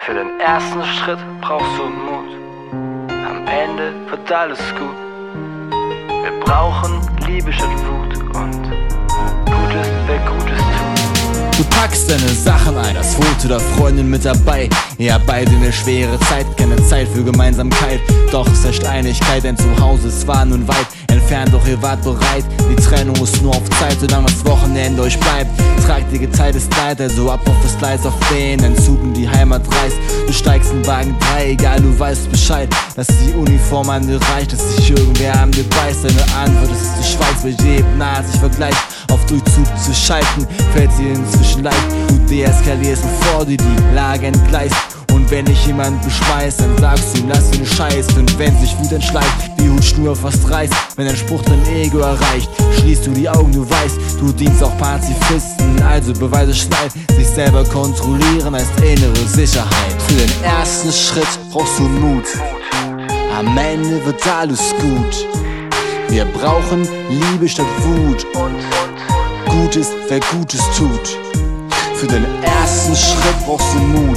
Für den ersten Schritt brauchst du Mut. Am Ende wird alles gut. Wir brauchen Liebe statt Wut und Gutes, wer Gutes tut. Du packst deine Sachen ein, das Foto der Freundin mit dabei. Ja, beide eine schwere Zeit, keine Zeit für Gemeinsamkeit. Doch es herrscht Einigkeit, denn Zuhause ist zwar nun weit entfernt, doch ihr wart bereit. Die Trennung ist nur auf Zeit, solange das Wochenende euch bleibt. Tragt ihr geteiltes Leid, also ab auf das Gleis, auf den ein Zug in die Heimat reist. Du steigst in Wagen 3, egal, du weißt Bescheid, dass die Uniform an dir reicht, dass sich irgendwer an dir beißt. Deine Antwort ist die Schweiz, weil jedem nahe sich vergleicht. Auf Durchzug zu schalten, fällt sie inzwischen leicht. Du deeskalierst, bevor du die Lage entgleist. Und wenn dich jemand beschmeißt, dann sagst du ihm, lass den Scheiß. Und wenn sich Wut entschleicht, die Hutschnur fast reißt, wenn dein Spruch dein Ego erreicht, schließt du die Augen, du weißt, du dienst auch Pazifisten. Also Beweise schneid, sich selber kontrollieren heißt innere Sicherheit. Für den ersten Schritt brauchst du Mut. Am Ende wird alles gut. Wir brauchen Liebe statt Wut und Gutes, wer Gutes tut. Für den ersten Schritt brauchst du Mut.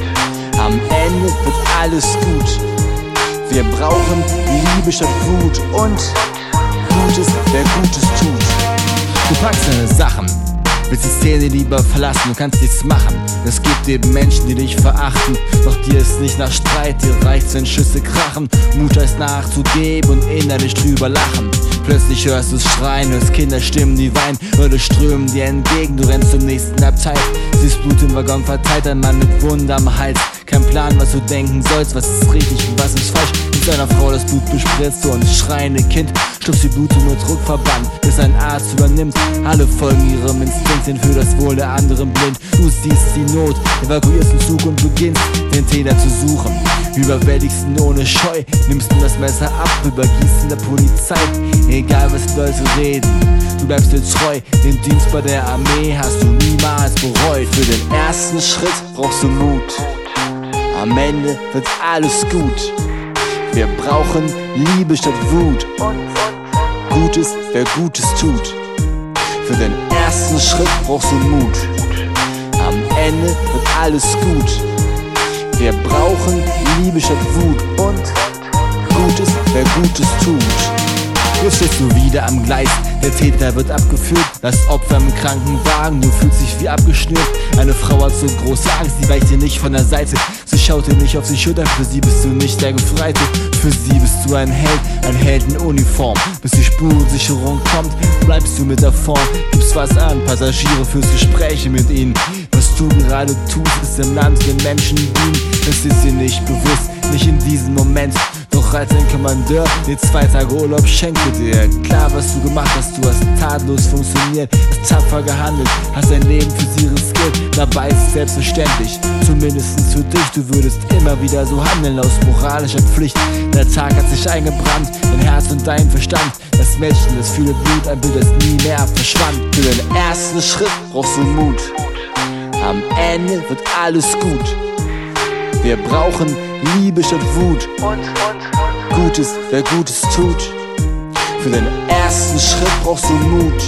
Am Ende wird alles gut. Wir brauchen Liebe statt Wut und Gutes, wer Gutes tut. Du packst deine Sachen, willst die Szene lieber verlassen, du kannst nichts machen. Es gibt eben Menschen, die dich verachten, doch dir ist nicht nach Streit, dir reicht's, wenn Schüsse krachen. Mut heißt nachzugeben und innerlich drüber lachen. Plötzlich hörst du's schreien, hörst Kinderstimmen, die weinen, Leute strömen dir entgegen, du rennst zum nächsten Abteil. Siehst Blut im Waggon verteilt, ein Mann mit Wunden am Hals. Kein Plan, was du denken sollst, was ist richtig und was ist falsch. Mit deiner Frau das Blut bespritzt und das schreiende Kind stupst die Blutung mit Druckverband, bis ein Arzt übernimmt. Alle folgen ihrem Instinkt, sind für das Wohl der anderen blind. Du siehst die Not, evakuierst den Zug und beginnst, den Täter zu suchen. Überwältigst ihn ohne Scheu, nimmst ihm das Messer ab, übergießt in der Polizei. Egal was Leute reden, du bleibst dir treu. Den Dienst bei der Armee hast du niemals bereut. Für den ersten Schritt brauchst du Mut. Am Ende wird alles gut. Wir brauchen Liebe statt Wut und Gutes, wer Gutes tut. Für den ersten Schritt brauchst du Mut. Am Ende wird alles gut. Wir brauchen Liebe statt Wut und Gutes, wer Gutes tut. Jetzt stehst du wieder am Gleis, der Täter wird abgeführt, das Opfer im Krankenwagen, du fühlst dich wie abgeschnürt. Eine Frau hat so große Angst, sie weicht dir nicht von der Seite. Sie schaut dir nicht auf die Schulter, für sie bist du nicht der Gefreite. Für sie bist du ein Held in Uniform. Bis die Spurensicherung kommt, bleibst du mit der Form. Gibst was an, Passagiere führst Gespräche mit ihnen. Was du gerade tust, ist im Land den Menschen dienen. Das ist dir nicht bewusst, nicht in diesem Moment. Doch als ein Kommandeur dir 2 Tage Urlaub schenkte dir klar, was du gemacht hast, du hast tadellos funktioniert, hast tapfer gehandelt, hast dein Leben für sie riskiert. Dabei ist es selbstverständlich, zumindest für dich, du würdest immer wieder so handeln aus moralischer Pflicht. Der Tag hat sich eingebrannt, dein Herz und dein Verstand, das Mädchen, das viele Blut, ein Bild, das nie mehr verschwand. Für den ersten Schritt brauchst du Mut. Am Ende wird alles gut. Wir brauchen Liebe statt Wut und Gutes, wer Gutes tut. Für den ersten Schritt brauchst du Mut.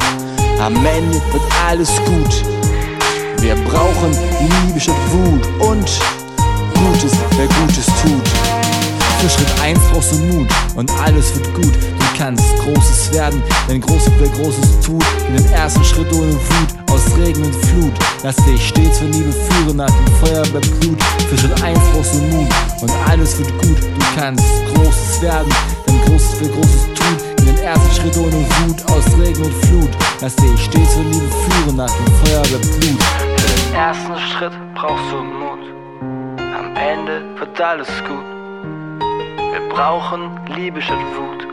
Am Ende wird alles gut. Wir brauchen Liebe statt Wut und Gutes, wer Gutes tut. Für Schritt 1 brauchst du Mut und alles wird gut. Du kannst Großes werden, denn Großes wer Großes tut. In den ersten Schritt ohne Wut, aus Regen und Flut. Lass dich stets von Liebe führen, nach dem Feuer bleibt Blut. Für Schritt 1 brauchst du Mut und alles wird gut. Du kannst Großes werden, denn Großes wer Großes tut. In den ersten Schritt ohne Wut, aus Regen und Flut. Lass dich stets von Liebe führen, nach dem Feuer bleibt Blut. Für den ersten Schritt brauchst du Mut. Am Ende wird alles gut. Wir brauchen Liebe statt Wut.